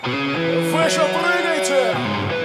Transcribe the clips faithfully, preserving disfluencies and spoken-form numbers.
Выше прыгайте!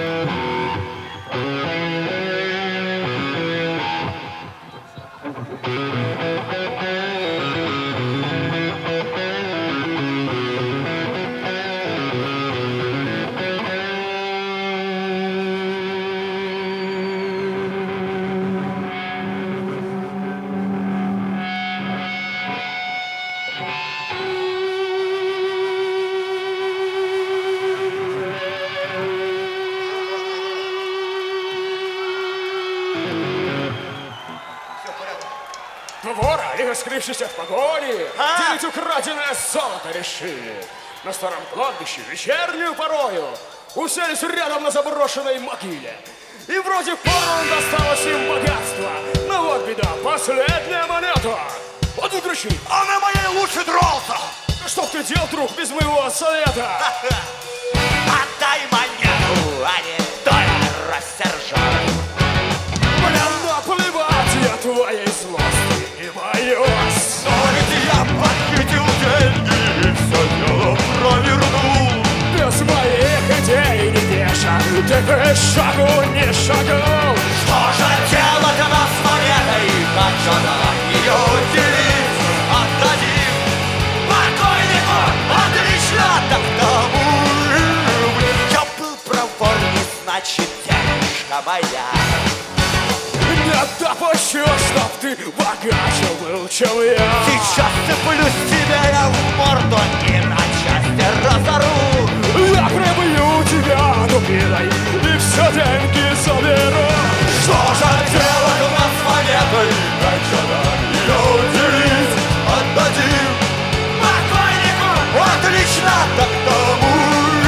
Вора, лихо скрывшись от погони, А? делить украденное золото решили. На старом кладбище вечернюю порою уселись рядом на заброшенной могиле. И вроде порван досталось им богатство. Но вот беда, последняя монета. Вот выключи. А на моей лучше дрался. Что б ты делал, друг, без моего совета? Отдай монету, а не то я рассержен. Бля, наплевать я твоей злости и боюсь. Но ведь я похитил деньги и все дело провернул. Без моих идей не веша, ты бы шагу не шагнул. Что же делать нас с монетой, как же нам ее делить? Отдадим покойнику, отлично, так тому. Я был проворней, значит, девушка моя. Не допущу, чтоб ты богаче был, чем я. Сейчас цеплюсь тебе я в морду и на части разору. Я прибью тебя дубиной и все деньги заберу. Что же делать у нас с монетой, как же нам ее делить? Отдадим покойнику, отлично, так тому.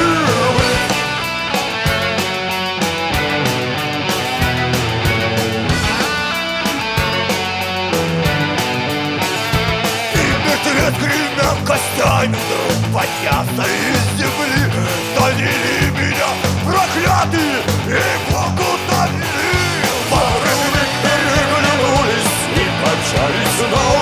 Гремя костями вдруг поднялся из земли. Донели меня проклятые и Богу донели. Воры переглянулись и помчались на